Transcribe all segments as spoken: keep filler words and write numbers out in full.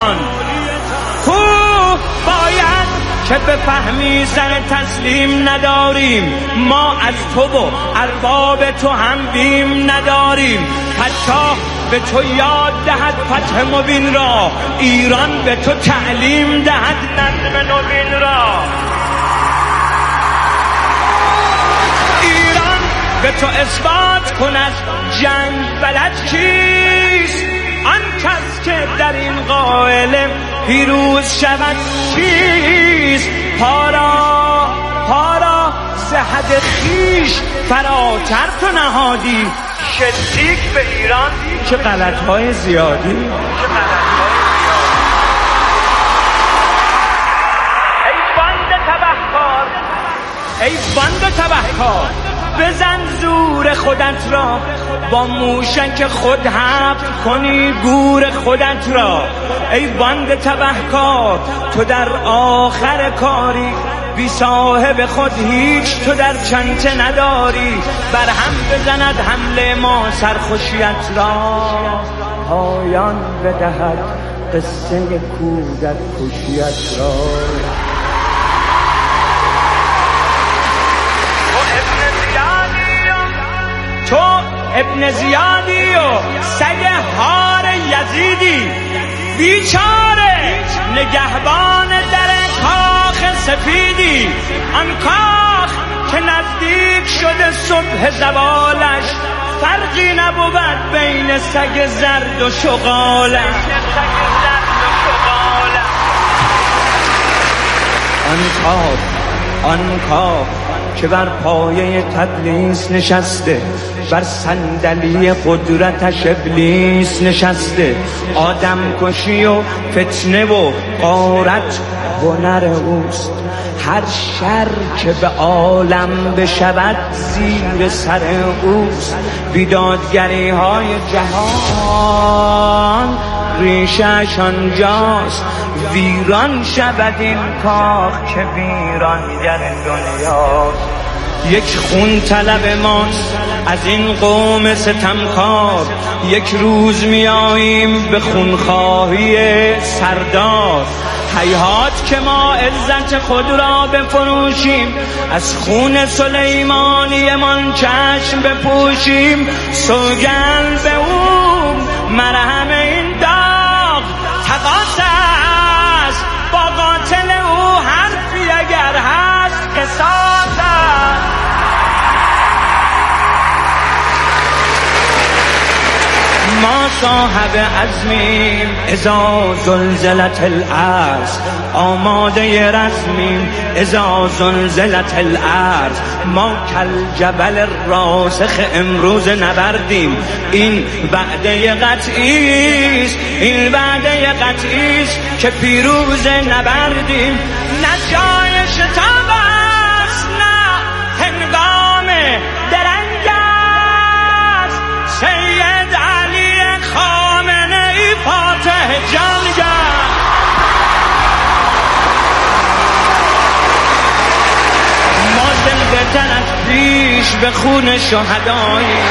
نوریتان. کوه باید که بفهمی سر تسلیم نداریم، ما از تو و ارباب تو هم بیم نداریم. پادشاه به تو یاد دهد فتح مبین را، ایران به تو تعلیم دهد نظم نوین را. ایران به تو اثبات کند جنگ بلد کیست، آن کس که در این قائله پیروز شود چیست. پارا پارا زهد خیش فراتر تو نهادی، شلیک به ایران چه غلط‌های زیادی. ای بند تبهکار، ای بند تبهکار، بزن زور خودت را، با موشک خود حبس کنی گور خودت را. ای بند تبهکار، تو در آخر کاری، بی صاحب خود هیچ تو در چنته نداری. بر هم بزند حمله ما سرخوشیت را، پایان بدهد قصه کودک کشیت را. تو ابن زیادی و سگ هار یزیدی، بیچاره نگهبان در کاخ سفیدی. آن کاخ که نزدیک شده صبح زوالش، فرقی نبود بین سگ زرد و شغالش. آن کاخ آن کاخ که بر پایه تدلیس نشسته، بر صندلی قدرتش ابلیس نشسته. آدم کشی و فتنه و غارت هنر اوست، هر شر که به عالم بشود زیر سر اوست. بیدادگری های جهان ریشش آنجاست، ویران شود این کاخ که ویرانگر دنیاست. یک خون طلب ماست از این قوم ستمکار، یک روز میاییم به خونخواهی سردار. هیهات که ما عزت خود را بفروشیم، از خون سلیمانی من چشم بپوشیم. سوگند به او مرهم این داغ تقاس است، با قاتل او حرفی اگر هست قصاص است. ما صاحب عزمیم اذا زلزلت الارض، آماده رزمیم اذا زلزلت الارض. ما کل جبل راسخ امروز نبردیم، این وعده قطعیست، این وعده قطعیست که پیروز نبردیم. نه جای شتاب است نه هنگام درنگ است، سید علی خامنه ای فاتح جنگ است. ما زنده تر از پیش به خون شهداییم،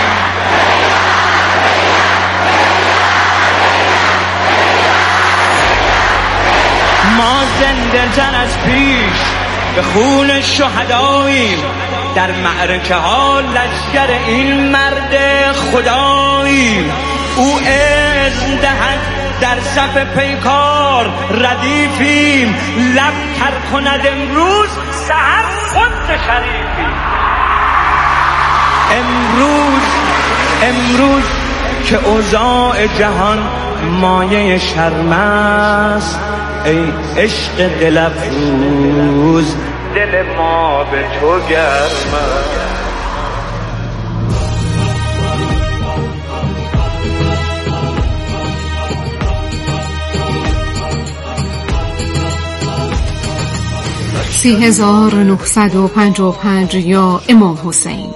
ما زنده تر از پیش به خون شهداییم. در معرکه ها لشکر این مرد خداییم. او اذن دهد در صف پیکار ردیفیم، لب تر کند امروز سحر خود شریفیم. امروز امروز که اوضاع جهان مایه شرم است، ای عشق دل افروز دل ما به تو گرم است. سی هزار و نهصد و پنجاه و پنج یا امام حسین.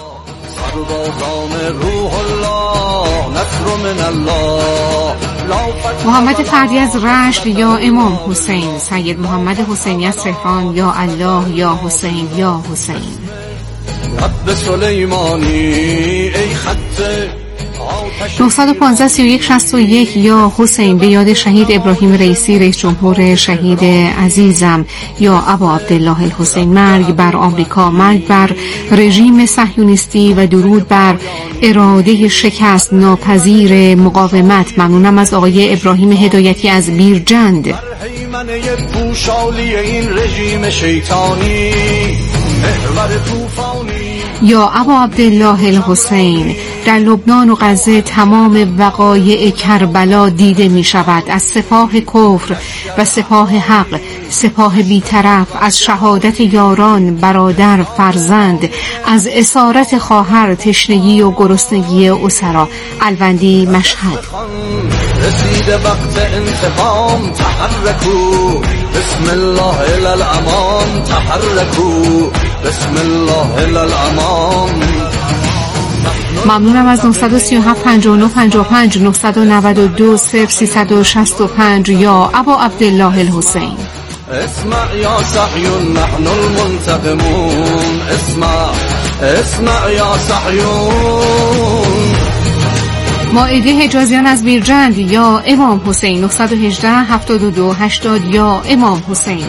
محمد فردی از رشت یا امام حسین. سید محمد حسینی از تهران یا الله یا حسین یا حسین. رب سلیمانی ای خط نه یک پنج سی و یک شصت و یک یا حسین به یاد شهید ابراهیم رئیسی رئیس جمهور شهید عزیزم یا ابا عبدالله الحسین. مرگ بر آمریکا، مرگ بر رژیم صهیونیستی و درود بر اراده شکست ناپذیر مقاومت. ممنونم از آقای ابراهیم هدایتی از بیرجند. یا ابا عبدالله الحسین، در لبنان و غزه تمام وقایع کربلا دیده می شود. از سپاه کفر و سپاه حق، سپاه بیطرف، از شهادت یاران، برادر، فرزند، از اسارت خواهر، تشنگی و گرسنگی اسرا. الوندی، مشهد. رسید وقت انتقام، تحرکو بسم الله الی الامان، تحرکو بسم الله الی الامان. ممنونم از نه سه هفت پنج نه پنج پنج نه نه دو صفر سه شش پنج یا ابا عبدالله الحسین. اسمع یا صهیون نحن المنتقمون، اسمع اسمع یا صهیون. مائده حجازیان از بیرجند یا امام حسین. نه یک هشت هفت دو هشتاد یا امام حسین.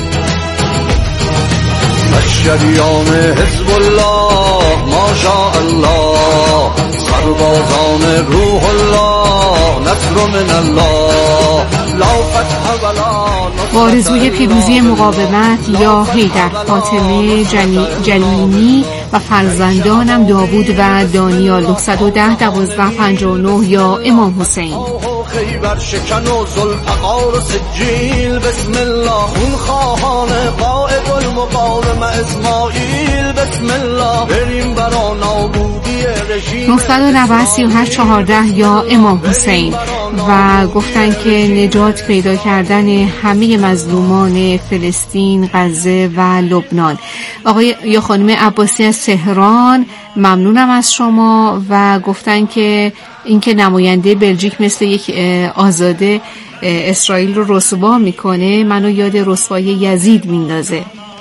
شریان حزب الله ماشاء الله، سربازان روح الله، نصر من الله، لا فتح ولا. آرزوی پیروزی مقاومت یا حیدر، فاطمه جلیمی و فرزندانم داوود و دانیال. نه یک صفر دوازده پنجاه و نه یا امام حسین. خیبر شکن و ذوالفقار و سجیل، بسم الله خون خواهان قائد المقاوم اسماعیل، بسم الله بریم برا نابودی رژیم. نه نه سی و هشت چهارده یا امام حسین. و گفتن که نجات پیدا کردن همه مظلومان فلسطین، غزه و لبنان. آقای یا خانم عباسی از تهران، ممنونم از شما. و گفتن که اینکه نماینده بلژیک مثل یک آزاده اسرائیل رو رسوا میکنه، منو یاد رسوایی یزید میندازه.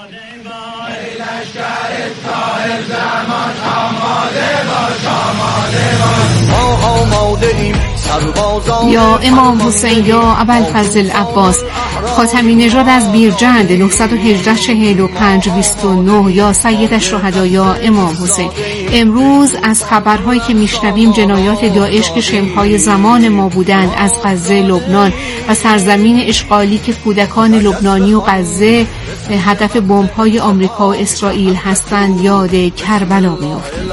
یا امام حسین یا ابوالفضل عباس. خاتمی نژاد از بیرجند. نه یک هشت چهل و پنج بیست و نه یا سید الشهدا یا امام حسین. امروز از خبرهایی که میشنویم جنایات داعش که شمهای زمان ما بودند از غزه، لبنان و سرزمین اشغالی که کودکان لبنانی و غزه هدف بمب‌های آمریکا و اسرائیل هستند، یاد کربلا میافتیم.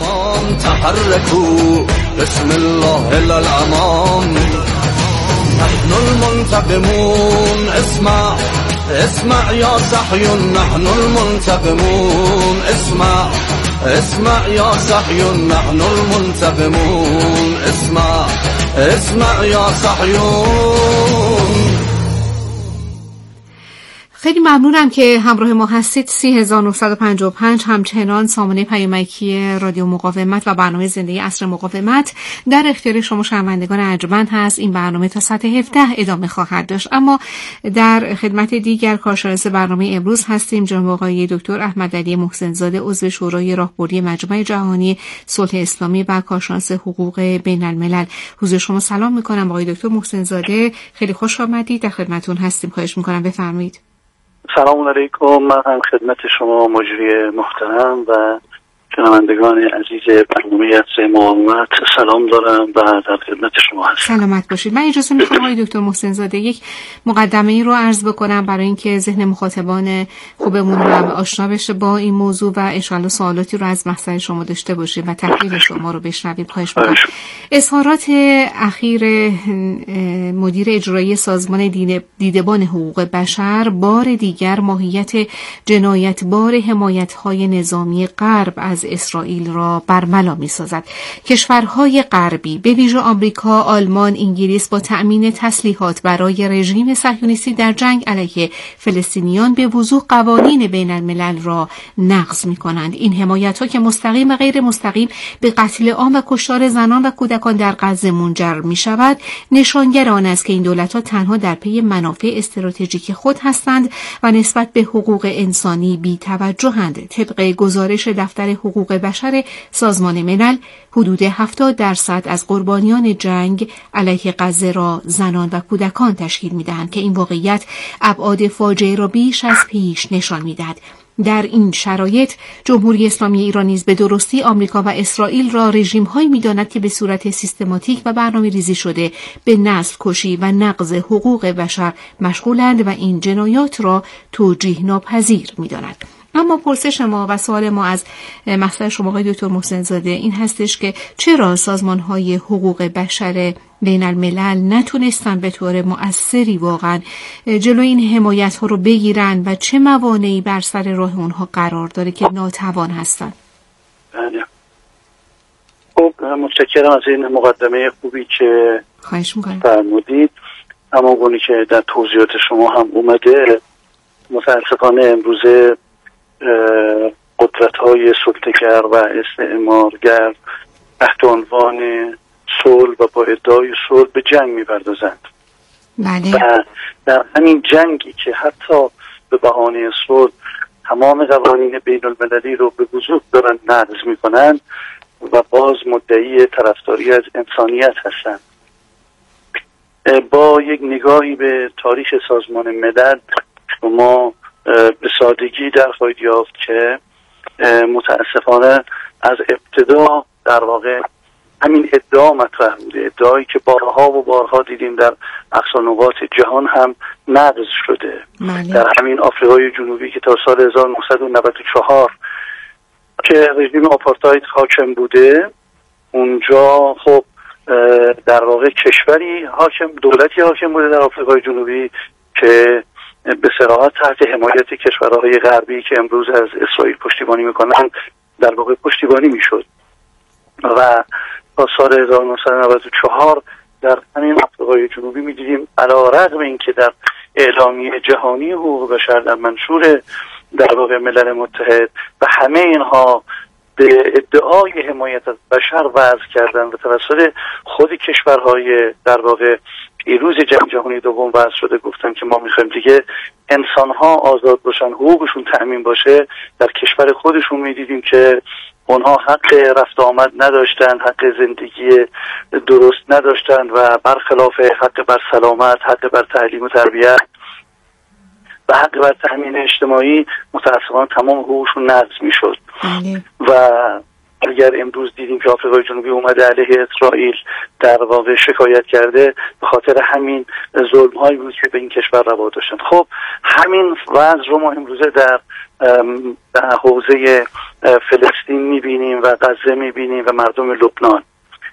بسم الله الی الامان، نحن المنتقمون، اسمع اسمع یا صهیون نحن المنتقمون، اسمع اسمع یا صهیون نحن المنتقمون، اسمع اسمع یا صهیون. خیلی ممنونم که همراه ما هستید. سی هزار و نهصد و پنجاه و پنج همچنان سامانه پیامکی رادیو مقاومت و برنامه زنده عصر مقاومت در اختیار شما شنوندگان ارجمند هست. این برنامه تا ساعت هفده ادامه خواهد داشت. اما در خدمت دیگر کارشناس برنامه امروز هستیم، جناب آقای دکتر احمدعلی محسن زاده، عضو شورای راهبردی مجمع جهانی صلح اسلامی و کارشناس حقوق بین الملل. حضور شما سلام میکنم آقای دکتر محسن زاده، خیلی خوش آمدید، در خدمتتون هستیم. خواهش میکنم بفرمایید. سلام علیکم. من هم خدمت شما مجری محترم و شنوندگان عزیز برنامه عصر مقاومت سلام دارم و در خدمت شما هستم. سلامت باشید. من اجازه میخوام آقای دکتر محسن زاده یک مقدمه ای رو عرض بکنم برای اینکه ذهن مخاطبان خوبمون هم آشنا بشه با این موضوع و ان شاءالله سوالاتی رو از محضر شما داشته باشیم و تحلیل شما رو بشنویم. خواهش می‌کنم. اظهارات اخیر مدیر اجرایی سازمان دیدبان حقوق بشر بار دیگر ماهیت جنایتبار حمایت‌های نظامی غرب از اسرائیل را برملا می‌سازد. کشورهای غربی به ویژه آمریکا، آلمان، انگلیس با تأمین تسلیحات برای رژیم صهیونیستی در جنگ علیه فلسطینیان به وضوح قوانین بین الملل را نقض می‌کنند. این حمایت‌ها که مستقیم و غیر مستقیم به قتل عام و کشتار زنان و کودکان در غزه منجر می‌شود، نشانگر آن است که این دولت‌ها تنها در پی منافع استراتژیک خود هستند و نسبت به حقوق انسانی بی‌توجه‌اند. طبق گزارش دفتر حقوق حقوق بشر سازمان ملل حدود هفتاد درصد از قربانیان جنگ علیه غزه را زنان و کودکان تشکیل می‌دهند که این واقعیت ابعاد فاجعه را بیش از پیش نشان می‌دهد. در این شرایط جمهوری اسلامی ایران نیز به درستی آمریکا و اسرائیل را رژیم‌هایی می‌داند که به صورت سیستماتیک و برنامه‌ریزی شده به نسل کشی و نقض حقوق بشر مشغولند و این جنایات را توجیه ناپذیر می‌داند. اما پرسش ما و سوال ما از مقصد شما آقای دکتر محسن زاده این هستش که چرا سازمان‌های حقوق بشر بین الملل نتونستن به طور مؤثری واقعا جلوی این حمایت‌ها رو بگیرن و چه موانعی بر سر راه اونها قرار داره که ناتوان هستن؟ بله. خب متشکرم از این مقدمه خوبی که خواهش می‌کنم فرمودید. اما گونه که در توضیحات شما هم اومده، متاسفانه امروزه قدرت‌های سلطه‌گر و استعمارگر تحت عنوان صلح و با ادعای صلح به جنگ می‌پردازند. بله. و در همین جنگی که حتی به بهانه صلح تمام قوانین بین المللی رو به وضوح دارن نقض می‌کنند و باز مدعی طرفداری از انسانیت هستند. با یک نگاهی به تاریخ سازمان ملل شما به سادگی در خواهید یافت که متاسفانه از ابتدا در واقع همین ادعا مطرح بوده، ادعایی که بارها و بارها دیدیم در اقصا نقاط جهان هم نقض شده. مالی. در همین آفریقای جنوبی که تا سال هزار و نهصد و نود و چهار که رژیم آپارتاید حاکم بوده، اونجا خب در واقع کشوری حاکم، دولتی حاکم بوده در آفریقای جنوبی که به صراحت تحت حمایت کشورهای غربی که امروز از اسرائیل پشتیبانی میکنن در واقع پشتیبانی میشد و تا سال هزار و نهصد و نود و چهار در همین آفریقای جنوبی میدیدیم علیرغم اینکه در اعلامیه جهانی حقوق بشر در منشور در واقع ملل متحد و همه اینها به ادعای حمایت از بشر وضع کردن و توسط خود کشورهای در واقع پیروز جنگ جهانی دوم وضع شده گفتن که ما میخوایم دیگه انسان‌ها آزاد باشن، حقوقشون تأمین باشه، در کشور خودشون میدیدیم که اونها حق رفت آمد نداشتن، حق زندگی درست نداشتن و برخلاف حق بر سلامت، حق بر تعلیم و تربیت و حق بر تأمین اجتماعی متأسفانه تمام حقوقشون نقض میشد. و اگر امروز دیدیم که آفریقای جنوبی اومده علیه اسرائیل در واقع شکایت کرده، به خاطر همین ظلم هایی بود که به این کشور روا داشتن. خب همین وضع رو ما امروزه در در حوزه فلسطین میبینیم و غزه میبینیم و مردم لبنان.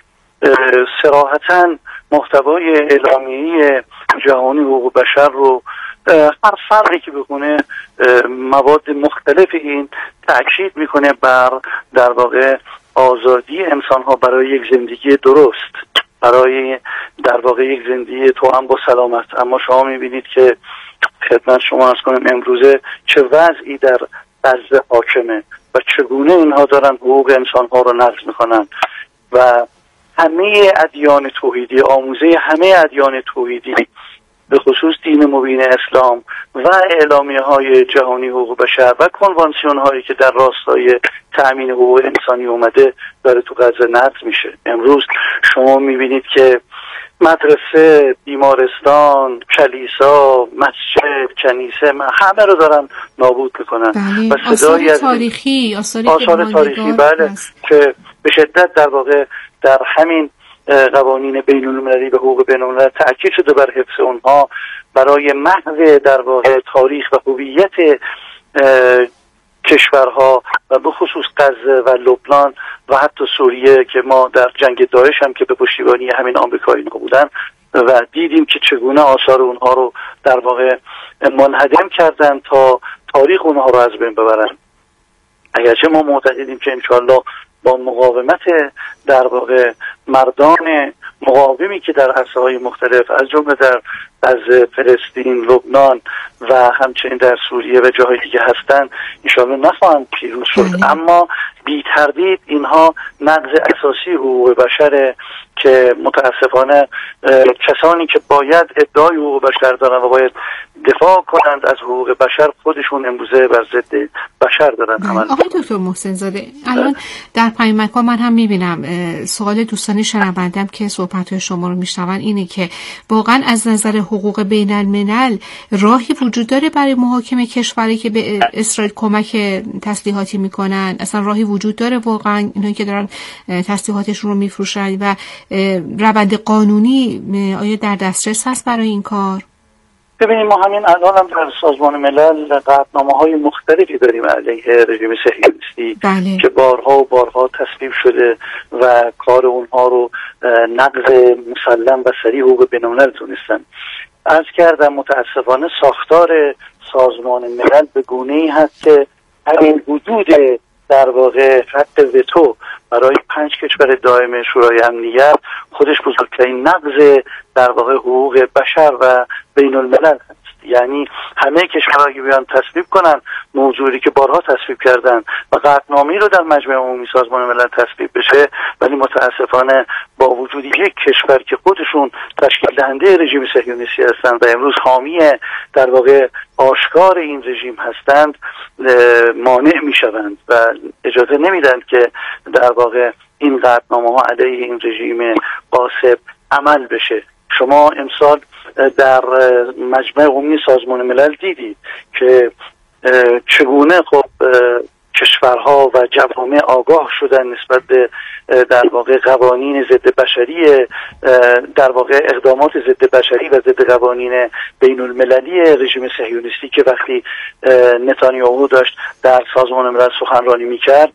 صراحتاً محتوای اعلامیه جهانی حقوق بشر رو هر فرقی که بکنه مواد مختلف این تأکید میکنه بر در واقع آزادی انسان ها برای یک زندگی درست، برای در واقع یک زندگی توأم با سلامت. اما شما میبینید که خدمت شما عرض کنم امروزه چه وضعی در غزه حاکمه و چگونه اینها دارن حقوق انسان ها رو نقض میکنن و همه ادیان توحیدی، آموزه همه ادیان توحیدی به خصوص دین مبین اسلام و اعلامیه های جهانی حقوق بشر و کنوانسیون هایی که در راستای تأمین حقوق انسانی اومده داره تو غزه نقض میشه. امروز شما میبینید که مدرسه، بیمارستان، کلیسا، مسجد، کنیسه همه رو دارن نابود میکنن. بله. و آثار تاریخی آثار, آثار تاریخی بله که به شدت در واقع در همین قوانین بین المللی و حقوق بین المللی تأکید شده بر حفظ اونها برای محو در واقع تاریخ و هویت کشورها و به خصوص غزه و لبنان و حتی سوریه که ما در جنگ داعش هم که به پشتیبانی همین آمریکایی‌ها بودن و دیدیم که چگونه آثار اونها رو در واقع منهدم کردن تا تاریخ اونها رو از بین ببرن. اگرچه ما معتقدیم که انشالله با مقاومت در واقع مردان مقاومی که در عرصه‌های مختلف از جمله در از فلسطین، لبنان و همچنین در سوریه و جاهای دیگه هستن انشالله نخواهند پیروز شد. اما بی تردید اینها نقض اساسی حقوق بشره که متاسفانه کسانی که باید ادعای حقوق بشر دارن و باید دفاع کنند از حقوق بشر خودشون امروزه بر ضد بشر دارن عمل. آقای دکتر محسن زاده، الان در پیامک‌ها من هم میبینم سوال دوستان شنوندم که صحبت‌های شما رو میشنون اینه که واقعا از نظر حقوق بین الملل راهی وجود داره برای محاکمه کشوری که به اسرائیل کمک تسلیحاتی میکنن؟ اصلا راهی وجود داره واقعا اینایی که دارن تسلیحاتشون رو میفروشن و روند قانونی آیا در دسترس هست برای این کار؟ ببینیم ما همین الان هم در سازمان ملل قطعنامه‌های مختلفی داریم علیه رژیم صهیونیستی بله. که بارها و بارها تصویب شده و کار اونها رو نقض مسلم و صریح حقوق بین‌الملل دونستن. عرض کردم متاسفانه ساختار سازمان ملل به گونه‌ای هست که همین وجود در واقع حق وتو برای پنج کشور دائم شورای امنیت خودش بزرگترین نقض در واقع حقوق بشر و بین الملل هست. یعنی همه کشورها که بیان تصویب کنن موضوعی که بارها تصویب کردن و قطعنامه‌ای رو در مجمع عمومی سازمان ملل تصویب بشه، ولی متاسفانه با وجود یک کشور که خودشون تشکیل دهنده رژیم صهیونیستی هستند و امروز حامی در واقع آشکار این رژیم هستند مانع میشوند و اجازه نمیدن که در واقع این قطعنامه‌ها علیه این رژیم غاصب عمل بشه. شما امسال در مجمع عمومی سازمان ملل دیدید که چگونه خب کشورها و جوامع آگاه شدن نسبت به در واقع قوانین ضد بشری، در واقع اقدامات ضد بشری و ضد قوانین بین المللی رژیم صهیونیستی که وقتی نتانیاهو داشت در سازمان ملل سخنرانی میکرد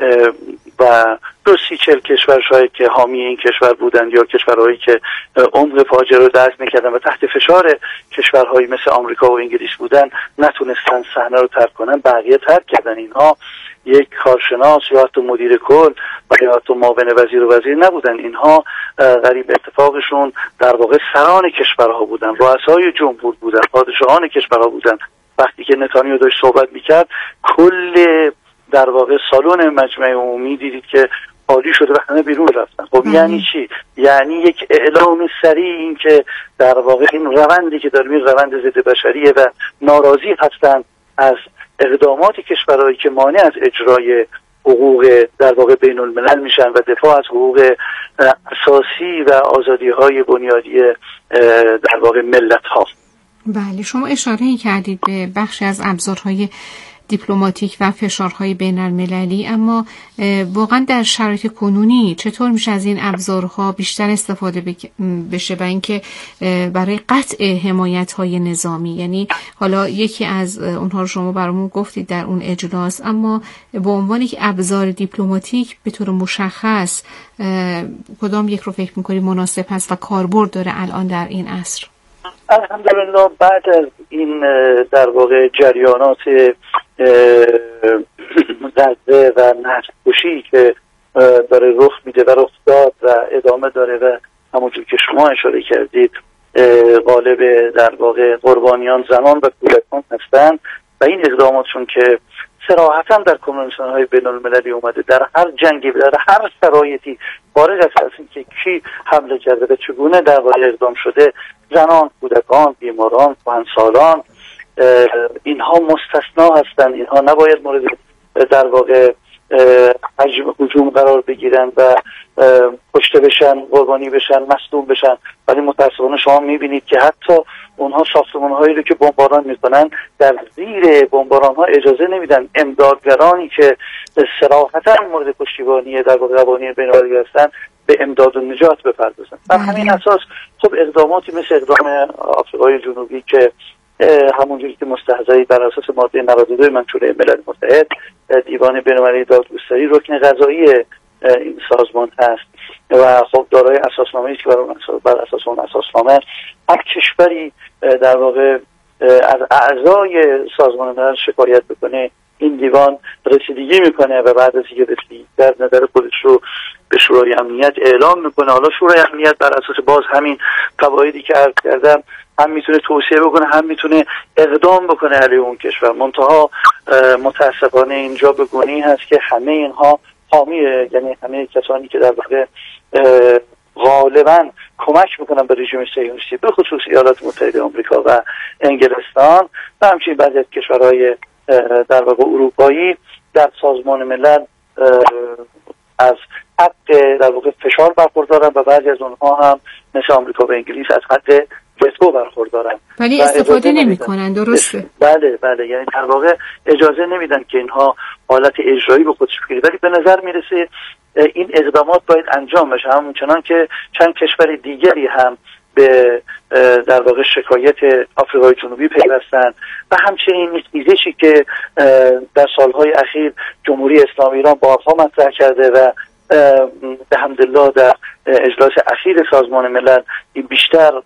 و دو سی چل کشور شاید که حامی این کشور بودند یا کشورهایی که عمق فاجعه رو درک میکردن و تحت فشار کشورهایی مثل آمریکا و انگلیس بودن نتونستن صحنه رو ترک کنن، بقیه ترک کردن. اینها یک کارشناس یا حتی مدیر کل و یا حتی معاون وزیر و وزیر نبودن، اینها غریب اتفاقشون در واقع سران کشورها بودن، رؤسای جمهور بودن، پادشاهان کشورها بودن. وقتی که نتانیاهو داشت صحبت میکرد کل در واقع سالن مجمع عمومی دیدید که خالی شده و همه بیرون رفتن. خب یعنی چی؟ یعنی یک اعلام سریع این که در واقع این روندی که داریم این روند ضد بشریه و ناراضی هستند از اقدامات کشورهایی که مانع از اجرای حقوق در واقع بین الملل میشن و دفاع از حقوق اساسی و آزادی‌های بنیادی در واقع ملت ها. بله، شما اشاره کردید به بخشی از ابزارهای دیپلماتیک و فشارهای بین المللی، اما واقعا در شرایط کنونی چطور میشه از این ابزارها بیشتر استفاده بشه و اینکه برای قطع حمایت‌های نظامی؟ یعنی حالا یکی از اونها رو شما برامون گفتید در اون اجلاس، اما به عنوان یک ابزار دیپلماتیک به طور مشخص کدام یک رو فکر می‌کنید مناسب هست و کاربرد داره الان در این عصر؟ الحمدلله بعد از این در واقع جریانات دزده و نسل‌کشی که داره رخ میده و رخ داد و ادامه داره و همونجور که شما اشاره کردید غالب در واقع قربانیان زنان و کودکان هستند و این اقداماتشون که صراحتاً در کنوانسیون‌های بین‌المللی اومده در هر جنگی در هر شرایطی فارغ از اینکه کی حمله کرده و چگونه در واقع اقدام شده، زنان، کودکان، بیماران، کهنسالان اینها مستثنا هستند. اینها نباید مورد در واقع حجم هجوم قرار بگیرن و کشته بشن، قربانی بشن، مصدوم بشن. ولی متأسفانه شما میبینید که حتی اونها ساختمان‌هایی رو که بمباران میکنن در زیر بمباران‌ها اجازه نمیدن امدادگرانی که صراحتاً مورد پشتیبانی در قوانین بین‌المللی هستن به امداد و نجات بپردازن. بر همین اساس خب اقداماتی مثل اقدام آفریقای جنوبی که همونجوری که مستحضری بر اساس ماده نود و دو منشور ملل متحد دیوان بین‌المللی دادگستری رکن قضایی این سازمان هست و خب دارای اساسنامه‌ای که بر اساس اون اساسنامه هر کشوری در واقع از اعضای سازمان ملل شکایت بکنه، این دیوان رسیدگی میکنه و بعد از اینکه رسیدگی در نظر خودش رو به شورای امنیت اعلام میکنه. حالا شورای امنیت بر اساس باز همین قواعدی که عرض کردم هم میتونه توصیه بکنه هم میتونه اقدام بکنه علیه اون کشور. منتها متاسفانه اینجا به گونه‌ای هست که همه اینها حامی، یعنی همه کسانی که در واقع غالبا کمک میکنن به رژیم صهیونیستی به خصوص ایالات متحده آمریکا و انگلستان و همچنین بعضی از کشورهای در واقع اروپایی در سازمان ملل از حق در واقع فشار برخوردارن و بعضی از اونها هم مثل آمریکا و انگلیس از حق وتو برخوردارن ولی استفاده نمی‌کنن. درسته؟ بله بله، یعنی در واقع اجازه نمیدن که اینها حالت اجرایی به خودش بگیره. ولی به نظر میرسه این اقدامات باید انجام بشه، همونچنان که چند کشور دیگری هم به در واقع شکایت آفریقای جنوبی پیوستن و همچنین ایزشی که در سالهای اخیر جمهوری اسلامی ایران بارها مطرح کرده و به حمدالله در اجلاس اخیر سازمان ملل این بیشتر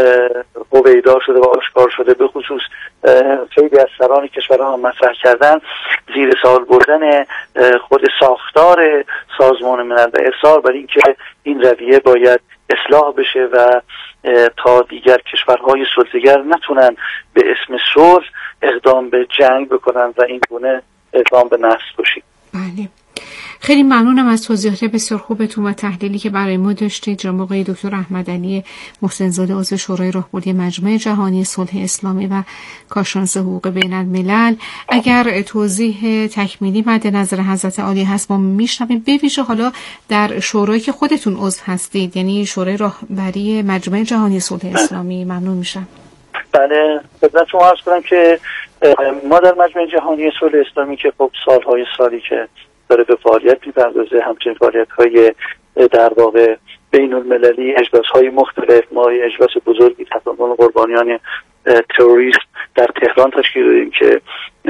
هویدا شده و آشکار شده، به خصوص خیلی از سران کشورها هم مطرح کردن زیر سوال بردن خود ساختار سازمان ملل و اصرار بر این که این رویه باید اصلاح بشه و تا دیگر کشورهای صلح‌جویگر نتونن به اسم صلح اقدام به جنگ بکنن و این گونه اقدام به نسل کشی. بله، خیلی ممنونم از توضیحات بسیار خوبتون و تحلیلی که برای ما داشتید. جناب آقای دکتر احمدعلی محسن زاده، عضو شورای راهبردی مجمع جهانی صلح اسلامی و کارشناس حقوق بین الملل. اگر توضیح تکمیلی مد نظر حضرت عالی هست ما میشنویم، به ویژه حالا در شورایی که خودتون عضو هستید، یعنی شورای راهبری مجمع جهانی صلح اسلامی. ممنون میشم. بله، خدمت شما عرض کنم که ما در مجمع جهانی صلح اسلامی که خب سالهای سالی که داره به فعالیت می‌پردازه، همچنین فعالیت‌های در واقع بین المللی، اجلاس‌های مختلف، ما اجلاس بزرگی تحت عنوان قربانیان تروریسم در تهران تشکیل دادیم که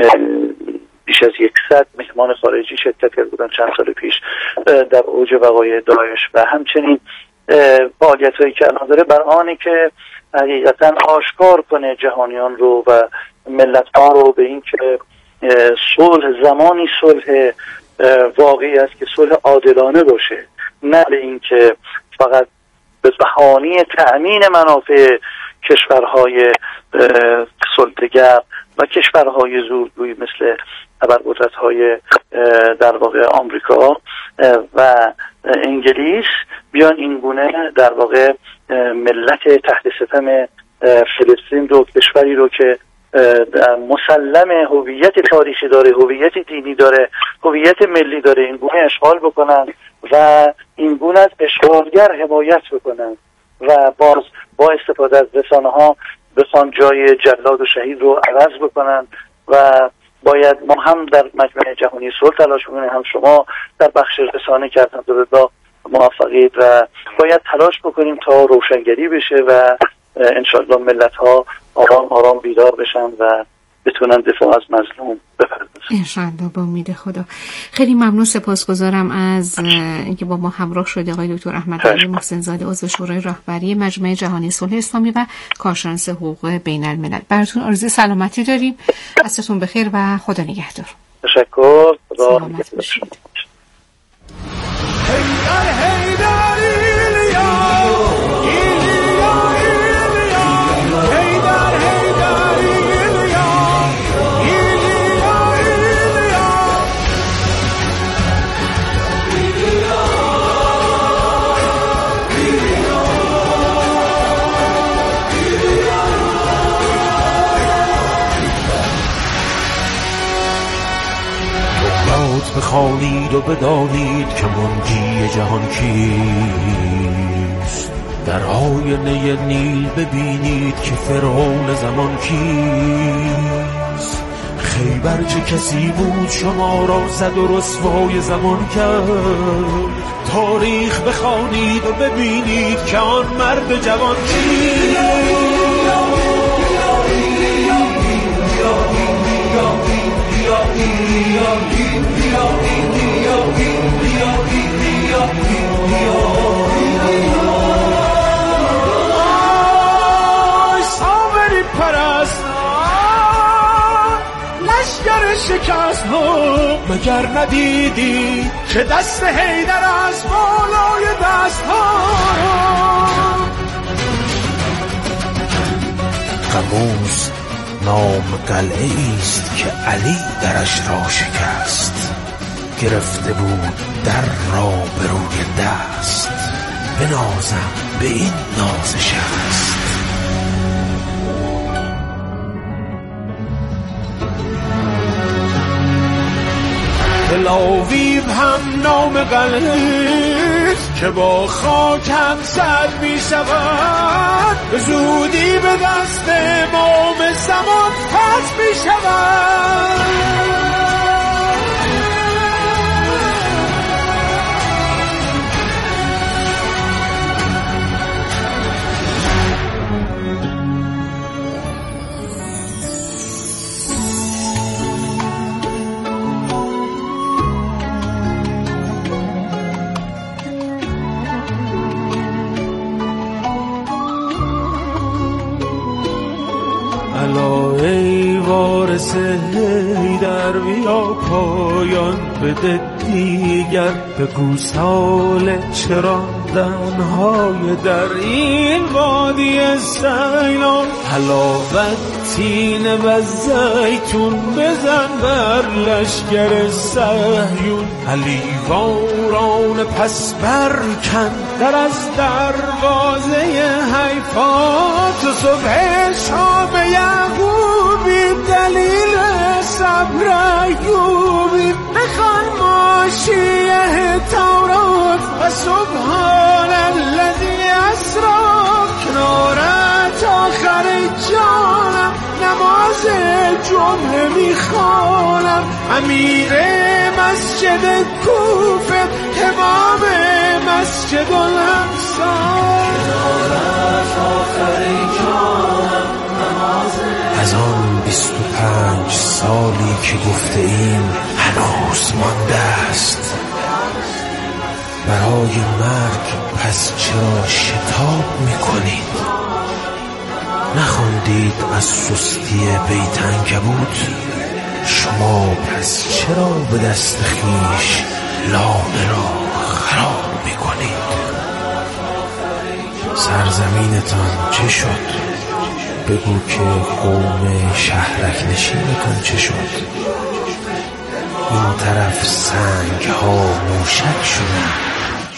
بیش از صد مهمان خارجی شرکت کرده بودن چند سال پیش در اوج وقایع داعش و همچنین فعالیت‌هایی که الان داره بر آنه که حقیقتاً آشکار کنه جهانیان رو و ملت‌ها رو به این که صلح زمانی صلح واقعی است که صلح عادلانه باشه، نه به این که فقط به بهانه تأمین منافع کشورهای صلح‌جویگر و کشورهای زورگوی مثل ابرقدرت‌های در واقع آمریکا و انگلیس بیان این گونه در واقع ملت تحت ستم فلسطین رو، کشوری رو که مسلم هویت تاریخی داره، هویت دینی داره، هویت ملی داره، این گونه اشغال بکنن و این گونه از اشغالگر حمایت بکنن و باز با استفاده از رسانه ها بخوان جای جلاد و شهید رو عوض بکنن و باید ما هم در مجمع جهانی صلح تلاش کنیم، هم شما در بخش رسانه که الحمدلله موفقید و باید تلاش بکنیم تا روشنگری بشه و انشاءالله ملت ها آرام آرام بیدار بشن و بتونن دفاع از مظلوم بپردازن انشاءالله با امید خدا. خیلی ممنون، سپاسگزارم از اینکه با ما همراه شده آقای دکتر احمدعلی محسن زاده، عضو شورای راهبری مجمع جهانی صلح اسلامی و کارشناس حقوق بین الملل. براتون آرزوی سلامتی داریم، عصرتون بخیر و خدا نگهدار. تشکر. خدا سلامت باشید. بخوانید و بدانید که منجی جهان کیست، در آینه نیل ببینید که فرعون زمان کیست. خیبر چه کسی بود شما را زد و رسوای زمان کرد، تاریخ بخوانید و ببینید که آن مرد جوان کیست. سامری پرست لشگر شکست ها، مگر ندیدی که دست حیدر از بالای دست ها. قموز نام قلعه ایست که علی درش را شکست. گرفته بود در را به روی دست، بنازم به این نازش است. تلاویب هم نام قلعه که با خاک هم زد می شود، به زودی به دست امام زمان فتح می شود. ای وارث حیدر بیا پایان بده دیگر، بگو سال چراندنهای در این وادی سیلان. حلاوت تینه و زیتون بزن بر لشگر صهیون، علی واران پس برکن در از دروازه حیفات. و صبح شام یعقوبی دلیل صبر ایوبی، بخوان ماشیه تورات و سبحان الذی اسری. کنارت آخر جانم نماز جمعه میخوانم، امیر مسجد کوفه امام مسجد الامصار. کنارت آخر جانم نماز. از آن بیست و پنج سالی که گفته ایم هنوز مانده است برای مرگ، پس چرا شتاب میکنید؟ نخواندید از سستی بیت عنکبوت؟ شما پس چرا به دست خویش لانه را خراب میکنید؟ سرزمینتان چه شد؟ بگو که قوم شهرک نشینتان چه شد؟ این طرف سنگ ها موشک شدن،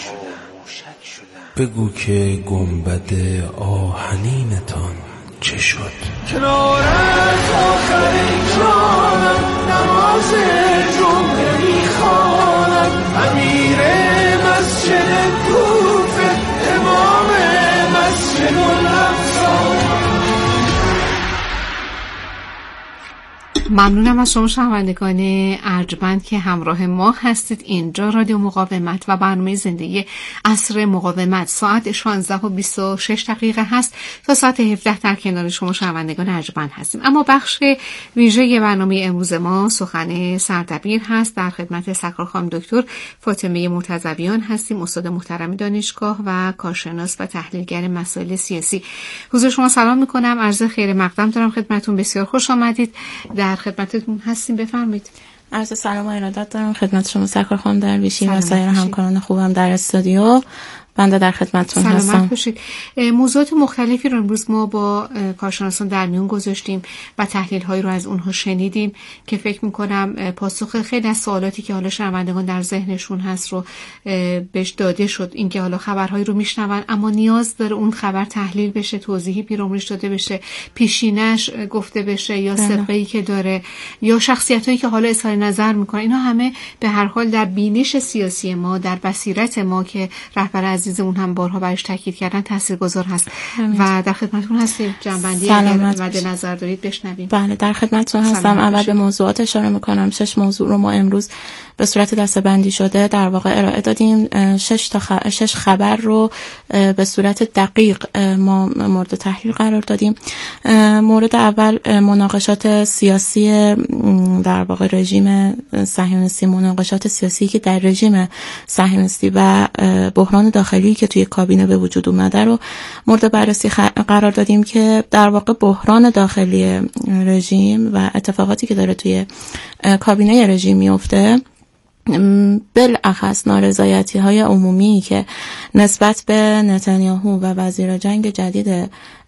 بگو که گنبد آهنینتان چه شد؟ کنارت آخر جانم نماز جمعه میخوانم، امیر مسجد کوفه امام مسجد الامصار. ممنونم از شما شنوندگان ارجمند که همراه ما هستید. اینجا رادیو مقاومت و برنامه زندگی عصر مقاومت. ساعت شانزده و بیست و شش دقیقه هست تا ساعت هفده در کنار شما شنوندگان ارجمند هستیم. اما بخش ویژه برنامه امروز ما سخن سردبیر هست. در خدمت سرکار خانم دکتر فاطمه مرتضویان هستیم، استاد محترم دانشگاه و کارشناس و تحلیلگر مسائل سیاسی. حضور شما سلام میکنم، عرض خیر مقدم دارم خدمتتون. بسیار خوش آمدید، در خدمتتون هستیم، بفرمایید. عرض سلام و ارادت دارم خدمت شما سرکار خانم درویشی و سایر همکاران خوبم در استودیو. بنده در خدمتتون هستم. سلامت باشید. موضوعات مختلفی رو امروز ما با کارشناسان در میون گذاشتیم و تحلیل هایی رو از اونها شنیدیم که فکر میکنم پاسخ خیلی از سوالاتی که حالا شنوندگان در ذهنشون هست رو بهش داده شد. اینکه حالا خبرهایی رو میشنون اما نیاز داره اون خبر تحلیل بشه، توضیحی پیرامونش داده بشه، پیشینش گفته بشه یا سابقه‌ای که داره یا شخصیتایی که حالا اظهار نظر میکنن. اینا همه به هر حال در بینش سیاسی ما، در بصیرت ما که رهبر عزیزمون هم بارها برش تاکید کردن تاثیرگذار هست و در خدمتتون هستیم. جنبندی اگر مد نظر دارید بشنویم. بله در خدمتتون هستم. اول به موضوعات اشاره میکنم. شش موضوع رو ما امروز به صورت دسته‌بندی شده در واقع ارائه دادیم. شش تا خ... شش خبر رو به صورت دقیق ما مورد تحلیل قرار دادیم. مورد اول مناقشات سیاسی در واقع رژیم صهیونیستی، مناقشات سیاسی که در رژیم صهیونیستی و بحران داخلی که توی کابینه به وجود اومده رو مورد بررسی خ... قرار دادیم که در واقع بحران داخلی رژیم و اتفاقاتی که داره توی کابینه رژیم میفته، بالاخص نارضایتی های عمومی که نسبت به نتانیاهو و وزیر جنگ جدید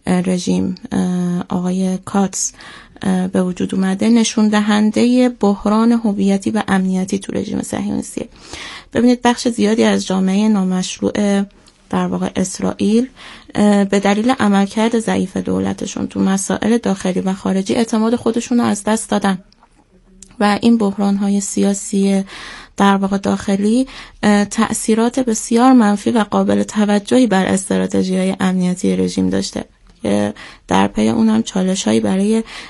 رژیم آقای کاتس به وجود اومده نشون دهنده بحران هویتی و امنیتی تو رژیم صهیونیستی. ببینید بخش زیادی از جامعه نامشروع در واقع اسرائیل به دلیل عملکرد ضعیف دولتشون تو مسائل داخلی و خارجی اعتماد خودشون رو از دست دادن و این بحران‌های سیاسی در واقع داخلی تأثیرات بسیار منفی و قابل توجهی بر استراتژی‌های امنیتی رژیم داشته که در پی اونم چالش‌هایی برای